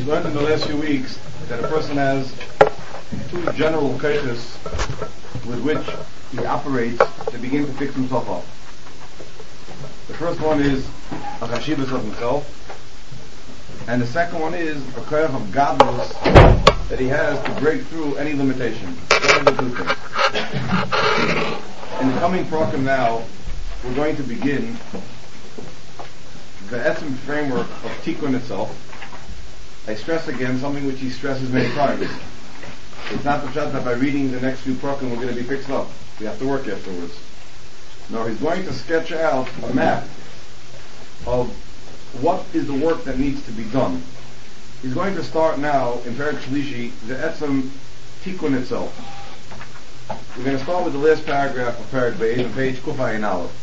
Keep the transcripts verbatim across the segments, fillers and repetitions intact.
We've learned in the last few weeks that a person has two general cases with which he operates to begin to fix himself up. The first one is a chashivas of himself, and the second one is a kind of godless that he has to break through any limitation. One of the two things. In the coming program now, we're going to begin the etzem framework of tikkun itself. I stress again something which he stresses many times. It's not the shot that by reading the next few program we're going to be fixed up. We have to work afterwards. No, he's going to sketch out a map of what is the work that needs to be done. He's going to start now in Perek Shlishi, the etzem tikkun itself. We're going to start with the last paragraph of Perek Beis on page Kuf Ayin Aleph.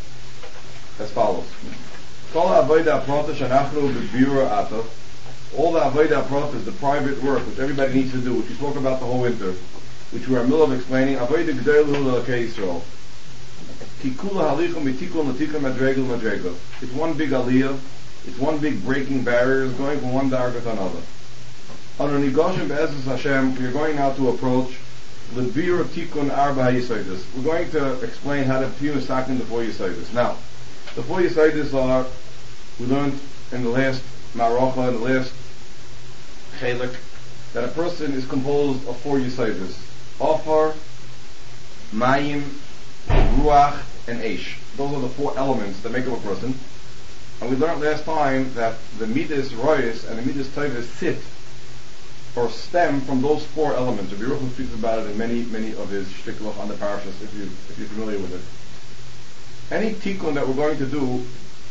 As follows. Kol ha'avoda ha'prata she'anachnu b'bira ata. All the avoda ha'prata is the private work which everybody needs to do, which we spoke about the whole winter, which we are in the middle of explaining. Avoda g'deilu l'elokei Yisrael. Ki kula halichum mitikun l'tikun madregel madregel. It's one big aliyah. It's one big breaking barriers going from one darga to another. Under Nigoshim Be'ezus Hashem, we are going now to approach L'bira Tikkun Arba Yisaydis. We're going to explain how to view Sakin the four Yisaydis. Now, the four Yisaydis are, we learned in the last Marocha, in the last Chelik, that a person is composed of four Yisaydis. Ofar, Mayim, Ruach, and Eish. Those are the four elements that make up a person. And we learned last time that the Midas Royas and the Midas Toivas sit or stem from those four elements. Rabbi Yerucham speaks about it in many, many of his shtiklach on the parashas, if, you, if you're familiar with it. Any tikkun that we're going to do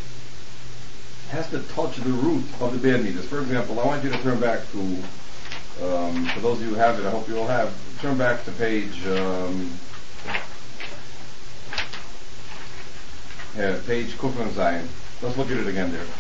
has to touch the root of the bad Midas. For example, I want you to turn back to, um, for those of you who have it, I hope you all have, turn back to page, um, yeah, page Kufan Zion. Let's look at it again there.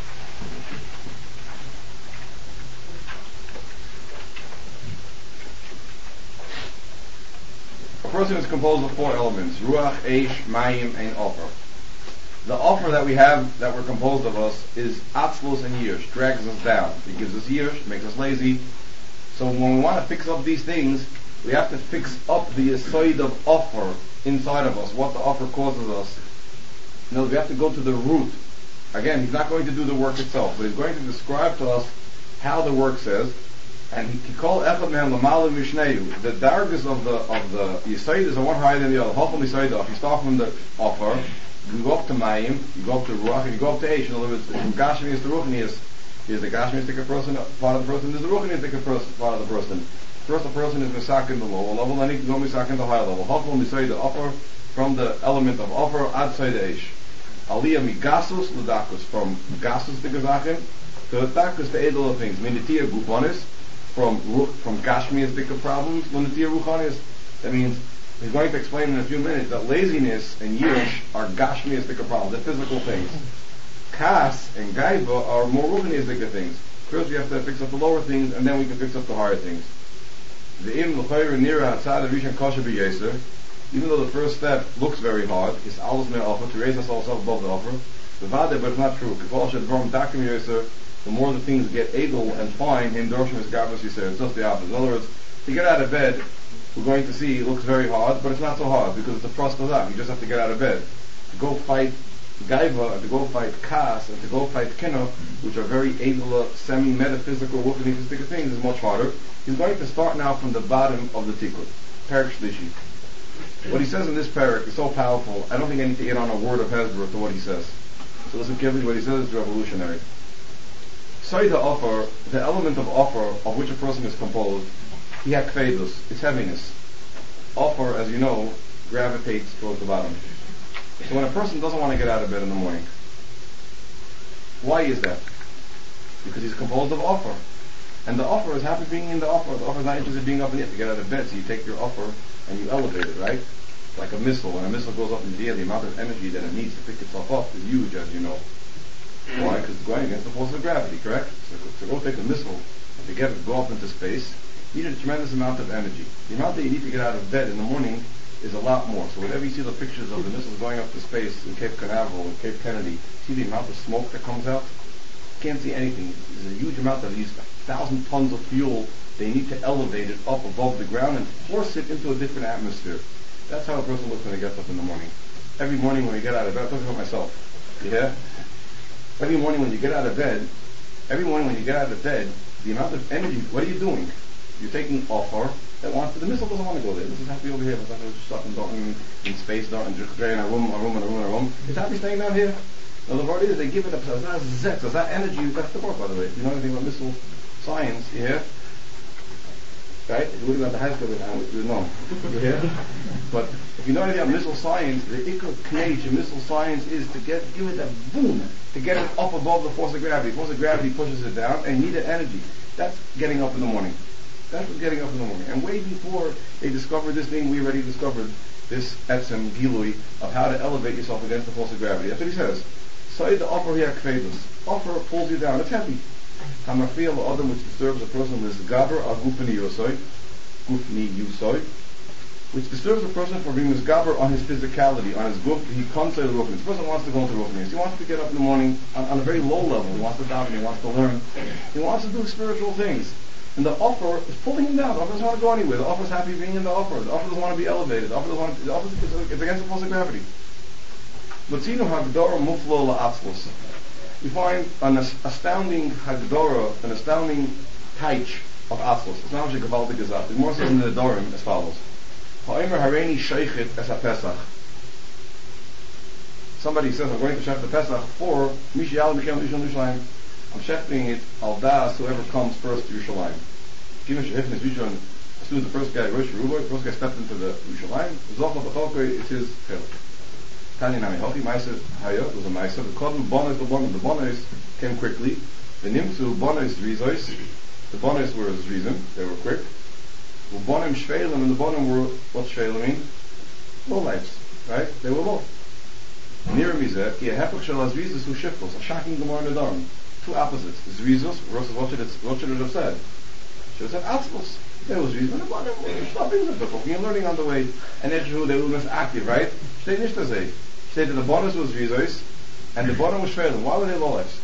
A person is composed of four elements: Ruach, Eish, Mayim, and Offer. The offer that we have, that we're composed of us, is Atzlos and Yish, drags us down. It gives us Yish, makes us lazy. So when we want to fix up these things, we have to fix up the side of offer inside of us, what the offer causes us. No, we have to go to the root. Again, he's not going to do the work itself, but he's going to describe to us how the work says. And he called Echad Mehem L'Malim Mishneu. The dargas of the of the Yisaydis are one higher than the other. Hofel Yisayd. If you start from the offer, you go up to Mayim, you go up to Ruach, and you go up to Eish. In other words, from Gashmi is the Ruchni is is the Gashmistic person part of the person. Is the Ruchnistic person part of the person. First, the person is Misak in the lower level, then he can go Misak in the higher level. Hofel Yisayd the offer from the element of offer outside the Eish. Aliyah migasus l'dakus, from gasus to gazachim to dakus to edel of things. Minitiya guponis, from from gashmiistic problems. Minitiya ruchanis. That means he's going to explain in a few minutes that laziness and yish are gashmiistic problems. They're physical things. Kas and gaiva are more ruchanistic things. First we have to fix up the lower things, and then we can fix up the higher things. The im l'chayr nira hatzad avishan kosher b'yeser. Even though the first step looks very hard, it's always may offer to raise us ourselves above the offer. The vade, but it's not true. The more the things get edel and fine, him dorshim is garbus, he said. It's just the opposite. In other words, to get out of bed, we're going to see it looks very hard, but it's not so hard because it's a prostazak. You just have to get out of bed. To go fight gaiva, and to go fight kas, and to go fight kinna, which are very edel, semi-metaphysical, ruchnistic things, is much harder. He's going to start now from the bottom of the tikkun. Perek Shlishi. What he says in this parak is so powerful, I don't think I need to add on a word of Hezbollah to what he says. So listen carefully, what he says is revolutionary. Say the offer, the element of offer of which a person is composed, he has kvedus, it's heaviness. Offer, as you know, gravitates towards the bottom. So when a person doesn't want to get out of bed in the morning, why is that? Because he's composed of offer. And the offer is happy being in the offer. The offer is not interested in being up in it to get out of bed, so you take your offer and you elevate it, right? Like a missile. When a missile goes up in the air, the amount of energy that it needs to pick itself up is huge, as you know. Why? Because it's going against the force of gravity, correct? So to go take a missile and to get it go up into space, you need a tremendous amount of energy. The amount that you need to get out of bed in the morning is a lot more. So whenever you see the pictures of the missiles going up to space in Cape Canaveral and Cape Kennedy, see the amount of smoke that comes out? can't see anything. There's a huge amount of these thousand tons of fuel. They need to elevate it up above the ground and force it into a different atmosphere. That's how a person looks when he gets up in the morning. Every morning when we get out of bed, I'm talking about myself. Yeah? Every morning when you get out of bed, every morning when you get out of bed, the amount of energy, what are you doing? You're taking offer that wants to, the missile doesn't want to go there. This is happy over here. It's not just stuck in, in, in space, and just in a room, a room, and a room, and a room. It's happy staying down here. Now the word is, they give it up. So it's not zek, so that energy, that's the work, by the way. If you know anything about missile science, yeah? Right? If you look at the high school, you know. Yeah? But if you know anything about missile science, the ikar knage in missile science is to get, give it a boom, to get it up above the force of gravity. The force of gravity pushes it down, and you need that energy. That's getting up in the morning. That's what's getting up in the morning. And way before they discovered this thing, we already discovered this etzem gilui of how to elevate yourself against the force of gravity. That's what he says. Say the offer here kvedus. Offer pulls you down. It's heavy. Hamafiyah la'adam, which disturbs a person, is gaber al gufni yusoi, gufni yusoi, which disturbs a person for being misgaber on his physicality, on his guf. He comes to the rufnis. This person wants to go into rufnis. He wants to get up in the morning on, on a very low level. He wants to daven. He wants to learn. He wants to do spiritual things. And the offer is pulling him down. The offer doesn't want to go anywhere. The offer is happy being in the offer. The offer doesn't want to be elevated. The offer doesn't want to, the offer is, it's against the force of gravity. Latzinu hagdora muflo la'atzlus. We find an astounding hagdora, an astounding taich of atzlus. It's not just a gewaltige gesagt. It's more so in the Dorim as follows. Ha'omer hareini sheichet es ha-Pesach. Somebody says, I'm going to shech the Pesach for Mishi Al Michel Rishon Yerushalayim. I'm shechting it al das whoever comes first to Yerushalayim. Given shechtin is Rishon, as soon as the first guy, Rosh Yeruba, the first guy stepped into the Yerushalayim, Zochel B'cholkei, it's his chelik. Tanya Nami Hochi, Ma'aser Hayot, was a Ma'aser. The Kodem Bonos, the Bonos, the Bonos came quickly. The Nimtzu Bonos Rizos, the Bonos were his reason, they were quick. The Bonim Shvelim, and the Bonim were, what's Shvelim mean? Low lives, right? They were low. Near Mizeh, Ki a Hepech Shel Azrizos who Shiftos, a shocking Gemara in the Dharm. Two opposites. Zrizos versus what should it, what should it have said? Should have said Atzvos. There was Rizos, and the Bonim were stopping the book. You're learning on the way, and that's who they were most active, right? Steht nicht das eh. Steht that the bonus was Rizos, and the Bonim was Shvelim. Why were they low lives?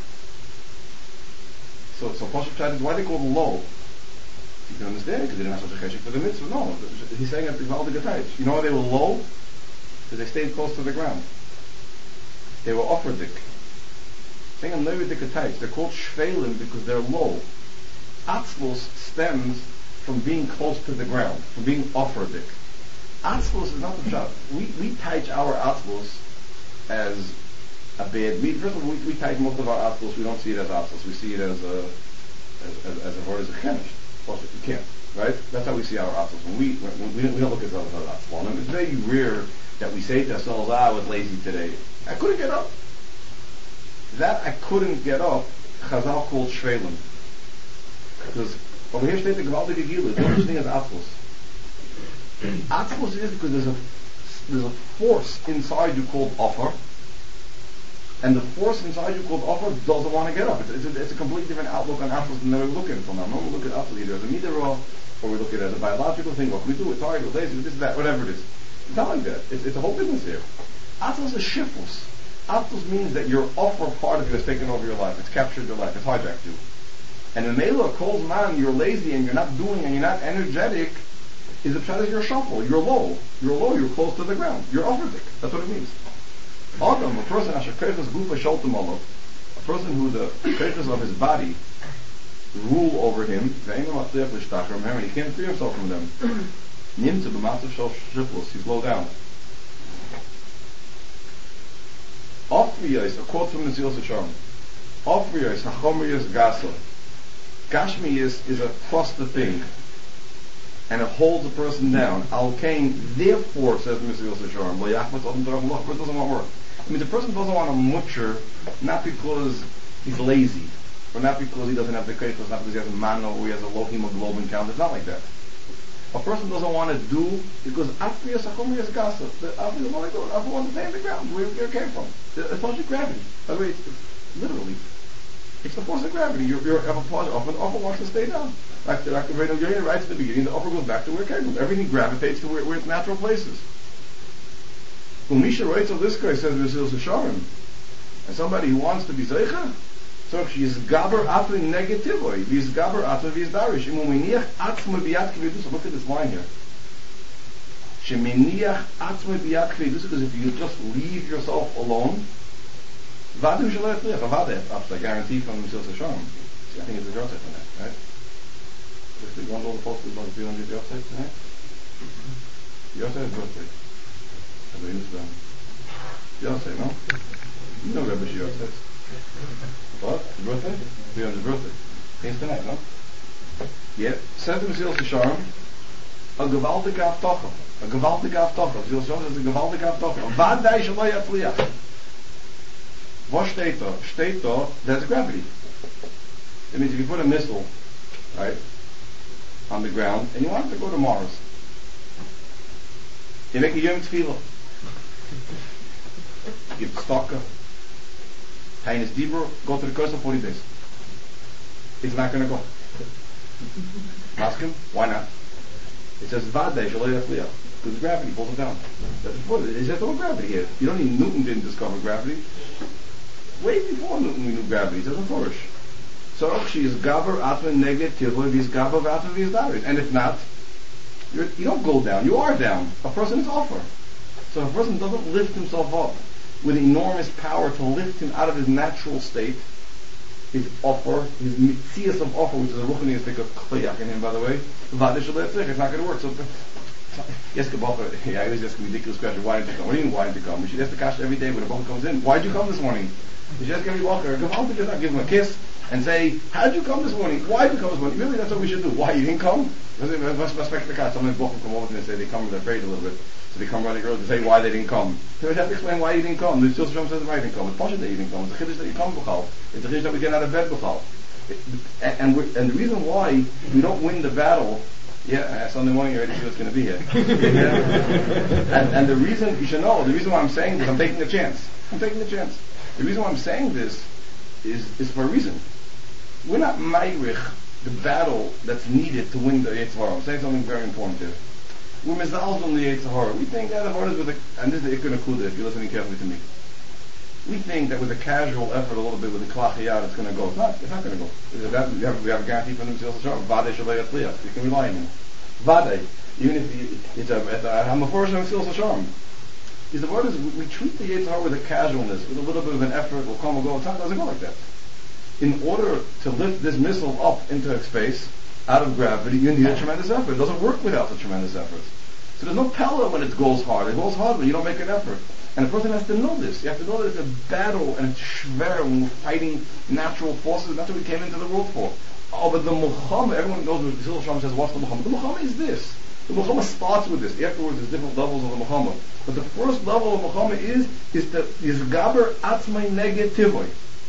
So, so Pasha Pshat is why they called them low. You can understand it, because they didn't have such a cheshik for the mitzvah. No, he's saying that the Getayich. You know why they were low? Because they stayed close to the ground. They were offerdik. Saying I'm never the Getayich. They're called Shvelim because they're low. Atzvos stems from being close to the ground, from being offerdik. Atzvos is not the Pshat. We, we teach our Atzvos as a bad. We, first of all, we, we teach most of our Atzvos. We don't see it as Atzvos. We see it as a as, as, as a word as a chemish. You can't, right? That's how we see our atzvos. When we, when we, we don't look at ourselves as atzvos. It's very rare that we say to ourselves, ah, I was lazy today. I couldn't get up. That I couldn't get up, Chazal called Shvelim. Because over here states the Gewaltige Gila, there's no such thing as atzvos. Atzvos is because there's a, there's a force inside you called offer, and the force inside you called offer doesn't want to get up. It's, it's, a, it's a completely different outlook on atzvos than we look at it until now. Normally we look at atzvos either as a midah or we look at it as a biological thing. What can we do? We're tired, we're lazy, this, that, whatever it is. It's not like that. It's, it's a whole business here. Atzvos is shifus. Atzvos means that your offer part of it has taken over your life. It's captured your life. It's hijacked you. And in Mela, cold man, you're lazy and you're not doing and you're not energetic, is the pshat is you're shuffle. You're low. You're low. You're close to the ground. You're offerdik. That's what it means. Adam, a person, a person who the kreifas of his body rule over him, and he can't free himself from them. He's low down. Ofriyos, a quote from the Zil Sasharim. Ofriyos, hachomriyos gasa. Gashmiyos is a cluster thing, and it holds a person down. Al Kain, therefore, says Mister Yosef Sharm, it doesn't want work. I mean, the person doesn't want to mutcher, not because he's lazy, or not because he doesn't have the kreifos, not because he has a mano, or he has a low hemoglobin count. It's not like that. A person doesn't want to do because after Sakomiyas Gasa, after the one I want to stay on the ground, where it came from. It's force of gravity. By the way, it's, it's, literally, it's the force of gravity. You're, you're a part of the upper wants to stay down. Like, like the Reino right at the beginning, the upper goes back to where it came from. Everything gravitates to where, where its natural places. When Misha writes of this guy, says Mister Sasharim, and somebody who wants to be Zeicha, So she's gaber atma negativoi. He's gaber atma v'yizdarish. Imuminiach atzma biyat kvedusa. Look at this line here. Sheminiach atzma biyat kvedusa. Because if you just leave yourself alone, vadu shalei tzliach. Avadeh. That's a guarantee from Mesilas Yesharim. See, I think it's a Yosef on that, right? Just we want all the folks about three hundred Yosef tonight. Yosef's birthday. I believe it's done. Yosef, no? You know Rebbe Yosef. What? His birthday? three hundredth birthday. It's tonight, no? Yeah. Says the Mesilas Yesharim, a gewaltige Avtocha. A gewaltige Avtocha. Mesilas Yesharim says a gewaltige Avtocha. Vadai shaloi yatzliach. What steht da? Steht da, there's gravity. It means if you put a missile, right, on the ground, and you want it to go to Mars, you make a Yom Tefillah. You give Tzedakah. Heinous Dibur, go to the coast for forty days. It's not going to go. Ask him, why not? It says, Vadei shaloi yatzliach. Because gravity pulls it down. That's what it is. There's no gravity here. You don't need Newton didn't discover gravity. Way before Newton we knew gravity. It doesn't flourish. So she is gaber atma negatively, vis gaber atma vis daris. And if not, you're, you don't go down. You are down. A person is offer. So if a person doesn't lift himself up with enormous power to lift him out of his natural state, his offer, his mitzias of offer, which is a ruchnistic of kliach in him, by the way, it's not going to work. So, yes, Kabbalah, yeah, I always ask a ridiculous question, why did you come? What do you mean, why did you come? We should ask the kasha every day when a Bacha comes in, why did you come this morning? You should ask every walker, give him a kiss, and say, how did you come this morning? Why did you come this morning? Really, that's what we should do. Why you didn't come? Because we must respect the kasha. Sometimes Bacha come over and they say they come, they're afraid a little bit. So they come running early to say why they didn't come. So we have to explain why you didn't come. The Mesilas Yesharim says why you didn't come. It's Pasha that you didn't come. It's the Chiddush that you come b'chal. It's the Chiddush that we get out of bed b'chal. And, and, and the reason why we don't win the battle, yeah, Sunday morning you already see what's going to be here. and, and the reason, you should know, the reason why I'm saying this, I'm taking a chance. I'm taking a chance. The reason why I'm saying this is, is for a reason. We're not mayrich the battle that's needed to win the Yetzer Hara. I'm saying something very important here. We're mizalz on the Yetzer Hara. We think that the Hara is with a, and this is the Ikon Akuda, if you're listening carefully to me. We think that with a casual effort, a little bit with the klachiyat, it's going to go. It's not. It's not going to go. We have, we have, we have a guarantee from the Mesilas Yesharim. Vadei shaloi yatzliach. You can rely on him. Vadei. Even if you, it's a, it's a I'm a force of Mesilas Yesharim. Is the word is we, we treat the Yetzer Hara with a casualness, with a little bit of an effort. We'll come and go. It doesn't go like that. In order to lift this missile up into space, out of gravity, you need a tremendous effort. It doesn't work without a tremendous effort. So there's no pella when it goes hard. It goes hard when you don't make an effort. And a person has to know this. You have to know that it's a battle and it's shver when we're fighting natural forces. That's what we came into the world for. Oh, but the Muhammad, everyone knows what Mesilas Yesharim says, what's the Muhammad? The Muhammad is this. The Muhammad starts with this. Afterwards, there's different levels of the Muhammad. But the first level of Muhammad is, is the, is gaber atzmai negativoi.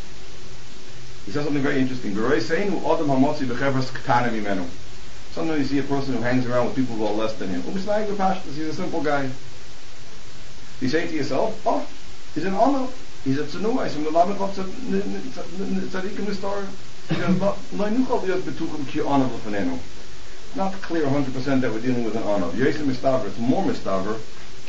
He says something very interesting. Sometimes you see a person who hangs around with people who are less than him. He's a simple guy. You say to yourself, oh, he's an honor. He's a tzenua. He's from the Lamed of Tzadikim Nistar. Not clear one hundred percent that we're dealing with an honor. It's more mistaver.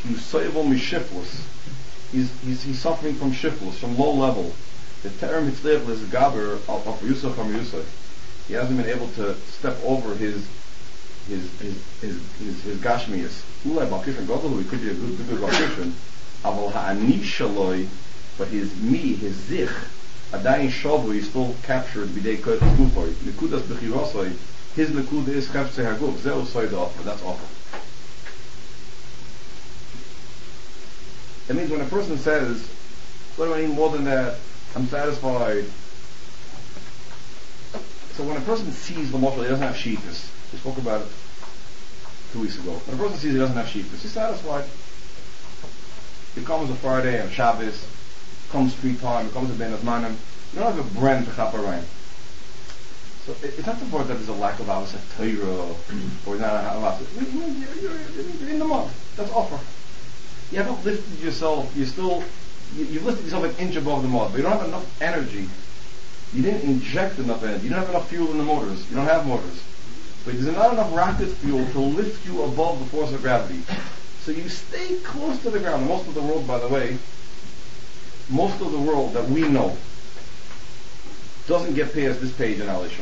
He's, he's, he's suffering from shiflus, from low level. The term hitzliach is gaber of Yusuf from Yusuf. He hasn't been able to step over his his his his his, his gashmias. Ulai bakishon godelu, he could be a good good bakishon. Aval ha'ani shaloi, but his me, his zich, adayin shavu, he's still captured b'dei koyt gufoi. Nekudas b'chirosoi, his nekuda is chaftzei haguf. Zeu soy the offer. That's offer. That means when a person says, "What do I need more than that? I'm satisfied." So when a person sees the mashal, he doesn't have sheetus. We spoke about it two weeks ago. When a person sees he doesn't have sheetus, he's satisfied. It comes a Friday and Shabbos, comes free time, it comes a ben azmanim. You don't have a brand to chaparayim. So it, it's not the word that there's a lack of avos Torah or not a avos. You're in the mud. That's offer. You haven't lifted yourself. You're still. You, you've lifted yourself an inch above the mud, but you don't have enough energy. You didn't inject enough energy. You don't have enough fuel in the motors. You don't have motors. But there's not enough rocket fuel to lift you above the force of gravity. So you stay close to the ground. Most of the world, by the way, most of the world that we know doesn't get past this page in Alishon.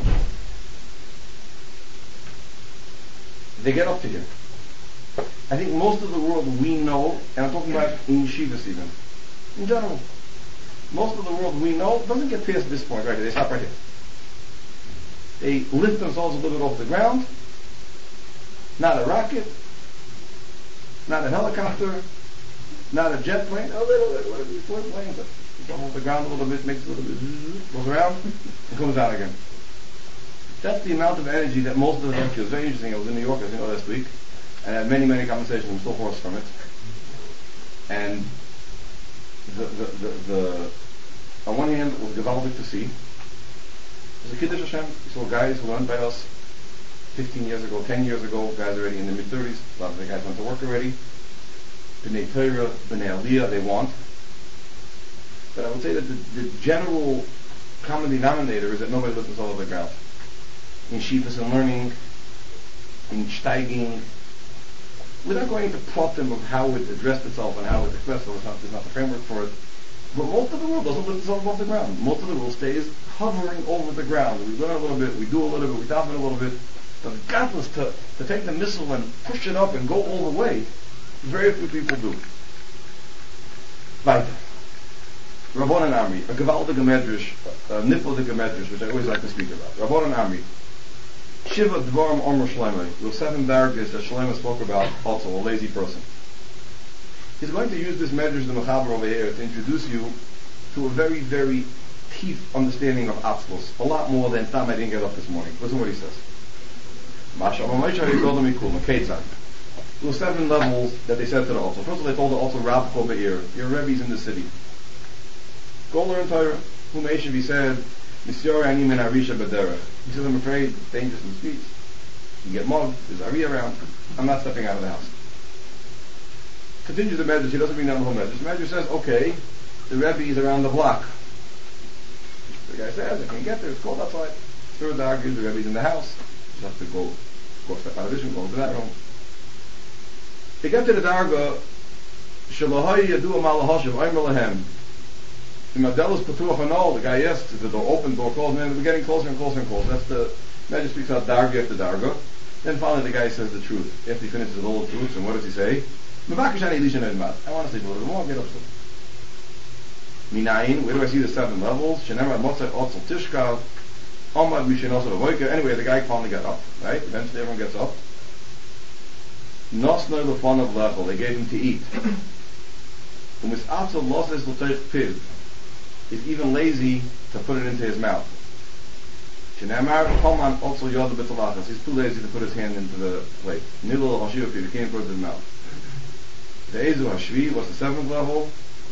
They get up to here. I think most of the world we know, and I'm talking about in yeshivas even, in general, most of the world we know doesn't get past this point right here. They stop right here. They lift themselves a little bit off the ground. Not a rocket, not a helicopter, not a jet plane, a little bit, what are these four planes? It goes off the ground a little bit, makes a little bit, goes around, and comes down again. That's the amount of energy that most of the time feels. Very interesting. I was in New York, as you know, last week, and I had many, many conversations. I'm still hoarse from it. And the, the, the, the on one hand, it was gewaltig to see. There's a Kiddush Hashem. We saw guys who learned by us fifteen years ago, ten years ago, guys already in their mid-thirties. A lot of the guys went to work already. B'nai Torah, B'nai Aliyah, they want. But I would say that the, the general common denominator is that nobody listens all over the ground. In Shifas and learning, in Steiging, without going into problem of how it addressed itself and how it expressed itself, there's not the framework for it. But most of the world doesn't lift itself off the ground. Most of the world stays hovering over the ground. We learn a little bit, we do a little bit, we tap it a little bit. But godless to, to take the missile and push it up and go all the way, very few people do. Weiter. Rabbanan Amri, a gewaltige medrash, a niflige medrash, which I always like to speak about. Rabbanan Amri. Shiva Dvarim Omer Shlomo. Those seven dargahs that Shlomo spoke about, also a lazy person. He's going to use this medrash, the Mechaber over here, to introduce you to a very, very deep understanding of Atzlos. A lot more than Tam I didn't get up this morning. Listen what he says. There were seven levels that they said to the Otzel. First of all, they told the Otzel, Rab Ko Be'ir, your Rebbe's in the city. Go learn Torah. Whom Eshav said, Misyori Ani Men Arisha B'derech. He says, I'm afraid it's dangerous in the streets. You get mugged, there's Ari around. I'm not stepping out of the house. Continues the Medrash, he doesn't bring down the whole Medrash. The Medrash says, okay, the Rebbe is around the block. The guy says, I can't get there, it's cold outside. Third dog is the Rebbe's in the house. You just have to go, go step out of this room, go into that room. They get to the Darga, Shalahai Yadu Amal Hashav, Aymer Lahem. The Madelos Patuach Anol, the guy asks, is the door open, door closed, and we're getting closer and closer and closer. That's the, Medrash speaks out Darga after Darga. Then finally the guy says the truth. After he finishes all the truths, and what does he say? I want to sleep a little bit more, get up soon. Minayin, where do I see the seven levels? Shenemar Motzei Otzel Tishkav, Omad Mishinosel Avoika. Anyway, the guy finally got up, right? Eventually everyone gets up. Nosno Lefon of Lechel, they gave him to eat. Umis Atzel Loses L'Teich Piv. He's even lazy to put it into his mouth. Shenemar Choman Otzel Yod B'Talachas. He's too lazy to put his hand into the plate. Nilul Hashiv, he can't put it in his mouth. The Ezu Hashvi was the seventh level.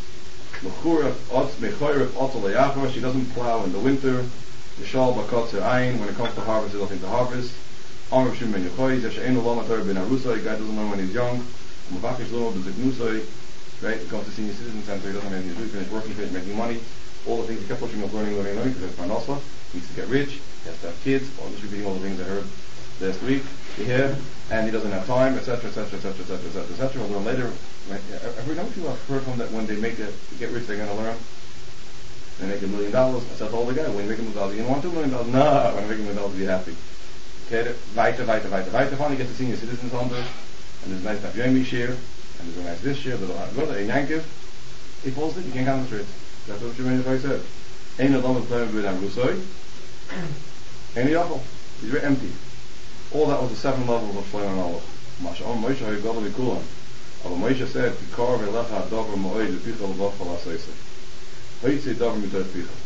She doesn't plow in the winter. The Shal Bakotzer Ayin, when it comes to harvest, there's nothing to harvest. Amr Shim Ben Yechoy, Zeshe'enu Lama Torah Ben Arusai, guy doesn't know when he's young. Mavakish Loma B'Ziknusai, right? He comes to senior citizen center, he doesn't have anything to do, he finished working, he finished making money. All the things he kept pushing up, learning, learning, learning, because that's Parnasa. He needs to get rich, he has to have kids, all just repeating all the things I heard last week, you hear, and he doesn't have time, et cetera, et cetera, et cetera, et cetera, et cetera, et cetera. We'll learn later. Every time people have heard from that when they make it, get rich, they're going to learn. They make a million dollars. I said to all the guy, when you make a million dollars, you don't want two million dollars? No, when I make a million dollars, be happy. Okay, weiter, weiter, weiter, weiter. Finally get the senior citizens on there, and there's a nice Dafyomi share, and there's a nice this share, there's a brother, a Yankiv. He falls in, you can't concentrate. That's what your Rebbe said. Ain't a lot of playing with Rusoi. Ain't a yachol. He's very empty. All that was the seven levels of Shlomo Malach. Masha'on Moshe HaYigol V'Kulan. Aber Moshe said, Tikar V'lecha Dover Mo'oi L'Picha L'Vachal HaSeisei. Hoyitze Dover Mitzvah Picha.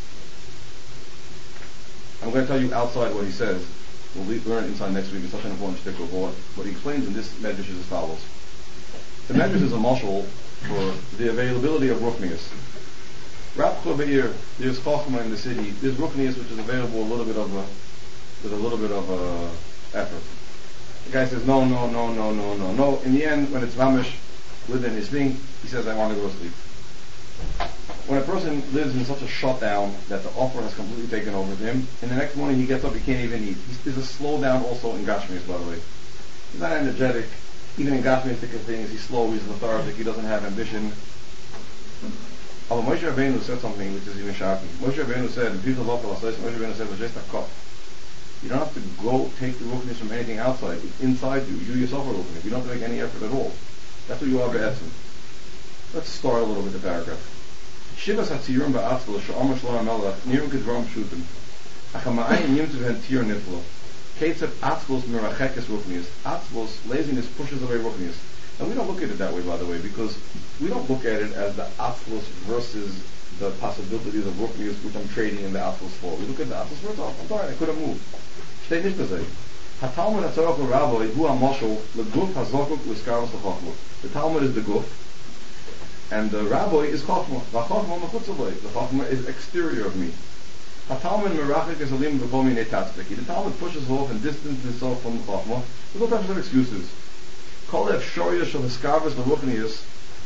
I'm going to tell you outside what he says. We'll learn inside next week. It's such an important stick of what. What he explains in this medrash is as follows. The medrash is a mashal for the availability of Ruchnius. Rabcha Be'ir, there's Chachma in the city. There's Ruchnius, which is available a little bit of a, with a little bit of a effort. The guy says, no, no, no, no, no, no, no. In the end, when it's mamish within his thing, he says, I want to go to sleep. When a person lives in such a shutdown that the offer has completely taken over him, and the next morning he gets up, he can't even eat. He's, there's a slowdown also in Gashmias, by the way. He's not energetic. Even in Gashmias, things, he's slow, he's lethargic, he doesn't have ambition. Aber Moshe Rabbeinu said something which is even shocking. Moshe Rabbeinu said, the people of Allah, Moshe Rabbeinu said, "Just a cup." You don't have to go take the ruchnis from anything outside. It's inside you. You yourself are ruchnis. You don't have to make any effort at all. That's what you are be'etzim. Let's start a little bit the paragraph. Shivas hatzirim ba'atzvul sha'amar shlomo melech nirim kedvarim pshutim. Achama'ayin yimtzu v'hen tir niflo. Ketzat atzvus merachekes ruchnis. Atzvus, laziness, pushes away ruchnis. And we don't look at it that way, by the way, because we don't look at it as the atzvus versus the possibilities of ruchnis which I'm trading in the atzvus for. We look at the atzvus for itself. I'm sorry, I couldn't move. Steht nicht gesagt. HaTalmud HaTzorach LeRabbi Hu HaMoshel LeGuf HaZokuk LeSkarvus LeChochma. The Talmud is the guf, and the rabbi is Chochma. VaChochma Mechutzalei. The Chochma is exterior of me. HaTalmud Merachik is Alim V'Kol Minei Tatzpeki. The Talmud pushes off and distances itself from the Chochma. There's all types of excuses. Kol Efshoria Shel HaSkarvus LeRuchnius.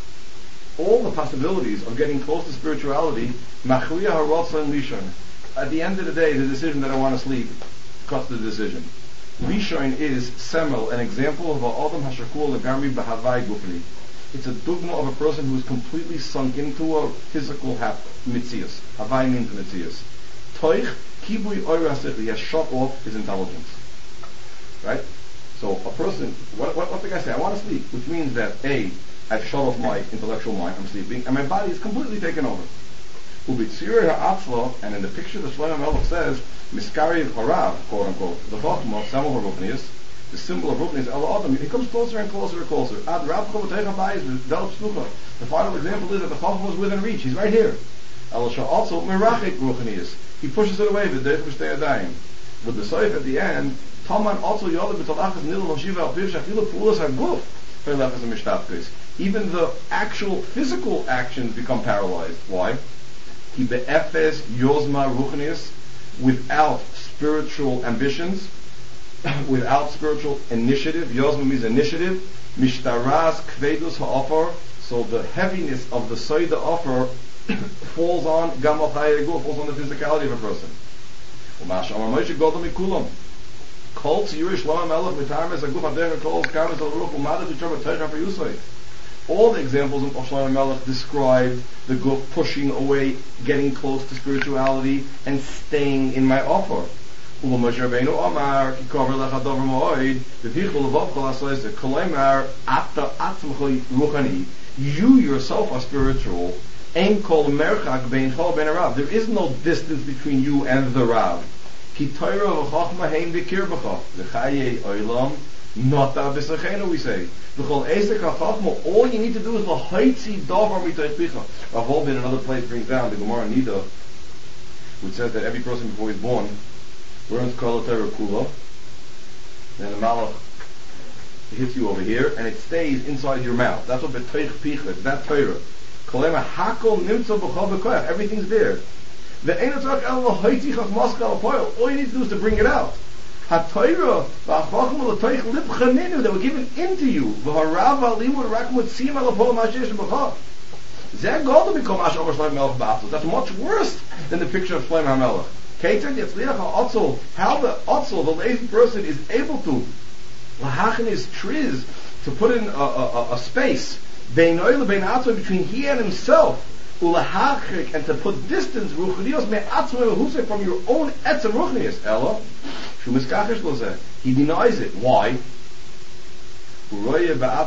All the possibilities of getting close to spirituality, Machriya HaRotzon Lishon. At the end of the day, the decision that I want to sleep cuts the decision. Rishon is semel, an example of a Adam Hashakul Legamri B'Havai Gufni. It's a dogma of a person who is completely sunk into a physical hap mitzias. Havai means mitzias. Toich kibui oirasich. He has shut off his intelligence. Right? So a person, what, what, what the guy say? I want to sleep, which means that A, I've shut off my intellectual mind. I'm sleeping, and my body is completely taken over. Ubitzirei ha'atzla, and in the picture the Shlomo Melech says, Miskari harav, quote unquote, the Chochma, Samel HaRuchnius, the symbol of Ruchnius, El Adam, he comes closer and closer and closer. Ad Rab Chovateicha Bayis, Del Shlucha. The final example is that the Chochma was within reach. He's right here. El Shah also Merachik Ruchnius. He pushes it away, the Deich V'Shtei Adayim. But the Soif at the end, Talman also Yodah B'Talachas Nil Moshiva Al Piv Shachilu Pulas HaGuf, Feilachas HaMishtatkes. Even the actual physical actions become paralyzed. Why? Ki be'efes yozma ruchnius, without spiritual ambitions, without spiritual initiative. Yozma means initiative. Mishtaras kvedus ha'ofar, so the heaviness of the soida offer falls on gamal chayegu, falls on the physicality of a person. U'mash amar Moshe godol mikulam. Kol tziyur Shlomo Melech mitarmes aguf aderech kol karmes al ruch u'madat u'char b'teicha for Yusuf. All the examples of Shlomo Melech describe the guf pushing away, getting close to spirituality, and staying in my offer. Ula Moshe Rabbeinu Omar, ki kover lecha dover mo'oid, v'vichul levav kol ha'soyse, kolemar ata atzmcha ruchani. You yourself are spiritual. Ein kol merchak bein chol bein harav. There is no distance between you and the Rav. Ki Torah v'chochma hein b'kirbecha. V'chaye oilam nota b'sachenu, we say. All you need to do is l'haitzi davar mitoich. Rav Wolbe in another place brings down the Gemara Nida, which says that every person before he's born learns Kol Torah Kula. Then the Malach hits you over here, and it stays inside your mouth. That's what b'toich picha. It's that Torah. Kolema hakol nimtza b'chol b'koyach. Everything's there. All you need to do is to bring it out. HaTorah v'achachma l'toich libchaninu, that were given into you. V'harav v'alimud rakmut sim alapol ma'ashesh b'chach. Zeh golda b'kom ash over Shlomo Melech b'atzos. That's much worse than the picture of Shlomo HaMelech. Keter yetzliach ha'otzel, how the otzel, the lazy person, is able to lahachin his triz, to put in a, a, a space beinoy lebein atzmo, between he and himself, ulahachik, and to put distance ruchnios me'atzmo v'husay, from your own etzem ruchnios. Ella he denies it. Why? What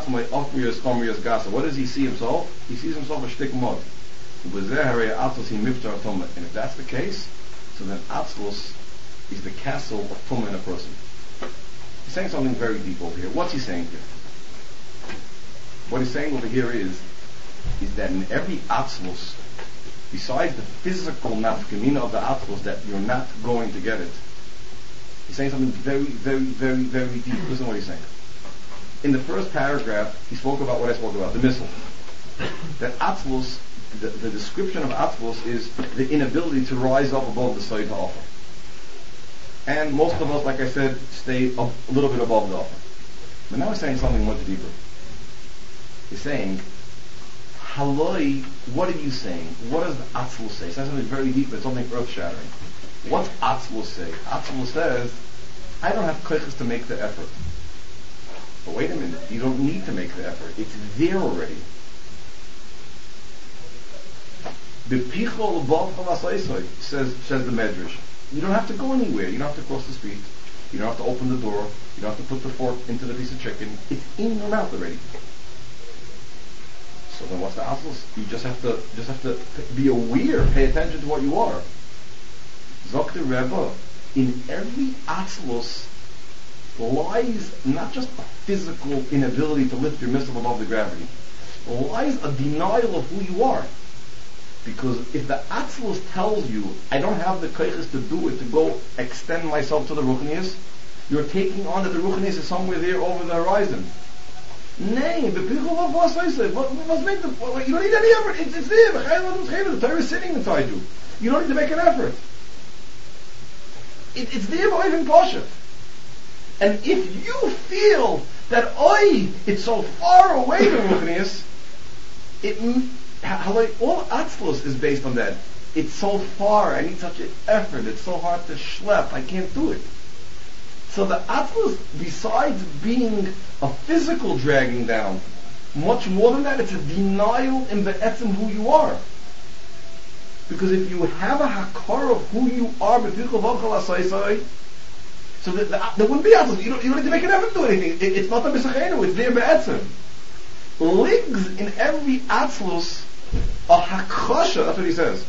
does he see himself? He sees himself a shtik mud. And if that's the case, so then Atzlus is the castle of Tumah in a person. He's saying something very deep over here. What's he saying here? What he's saying over here is, is that in every Atzlus, besides the physical nafkamina of the Atzlus, that you're not going to get it, he's saying something very, very, very, very deep. Listen to what he's saying. In the first paragraph, he spoke about what I spoke about, the missile. That Atzlus, the, the description of Atzlus is the inability to rise up above the Soid HaOfer. And most of us, like I said, stay a, a little bit above the Offer. But now he's saying something much deeper. He's saying, Haloi, what are you saying? What does the Atzlus say? He says something very deep, but something earth-shattering. What's Atzlus say? Atzlus says, I don't have koiches to make the effort. But wait a minute, you don't need to make the effort. It's there already. Bepichol v'avchal asaysay, says says the Medrash. You don't have to go anywhere. You don't have to cross the street. You don't have to open the door. You don't have to put the fork into the piece of chicken. It's in your mouth already. So then, what's the atzlus? You just have to just have to be aware, pay attention to what you are. Zok the Rebbe, in every atzlus lies not just a physical inability to lift your missile above the gravity, lies a denial of who you are. Because if the atzlus tells you, I don't have the koiches to do it, to go extend myself to the ruchnius, you're taking on that the ruchnius is somewhere there over the horizon. Nay, the people of what I say, what must make the, you don't need any effort, it's, it's there, the Torah is sitting inside you. You don't need to make an effort. It, it's there by even Pasha. And if you feel that, oi, it's so far away from ruchnius, it How like all atzlus is based on that. It's so far. I need such an effort. It's so hard to schlep. I can't do it. So the atzlus, besides being a physical dragging down, much more than that, it's a denial in the etzem who you are. Because if you have a hakar of who you are, so that the, there wouldn't be atzlus. You don't, you don't need to make an effort to do anything. It, it's not the misachenu. It's there be'etzem. Ligs in every atzlus a hakasha, that's what he says.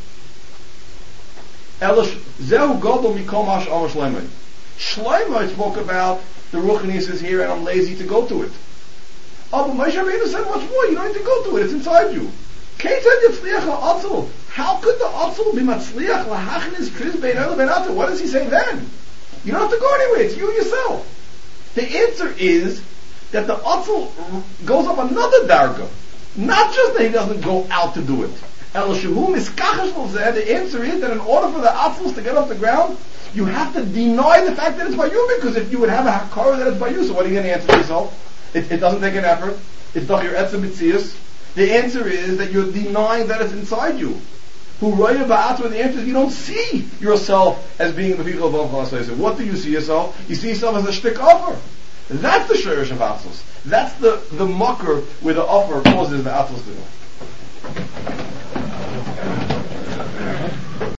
Elish zehu gadol mikom hash amar shleimai. Shleimai spoke about the ruchnius is here and I'm lazy to go to it. Oh, but Moshe Rabbeinu said much more. You don't need to go to it. It's inside you. Keitzad yitzliach ha'atzl. How could the atzl be matzliach lahachnis kriz bein el ben atzl? What does he say then? You don't have to go anywhere. It's you yourself. The answer is that the atzl goes up another darga. Not just that he doesn't go out to do it. El shehu miskachash l'zeh. The answer is that in order for the atzlus to get off the ground, you have to deny the fact that it's by you, because if you would have a hakara that it's by you, so what are you going to answer to yourself? It, it doesn't take an effort. It's doch your etzem mitzias. The answer is that you're denying that it's inside you. Who raya ba'atzma, the answer is you don't see yourself as being the people of Avchal. What do you see yourself? You see yourself as a shtick offer. That's the shirish of atzlus. That's the, the mucker where the offer causes the atzlus to go.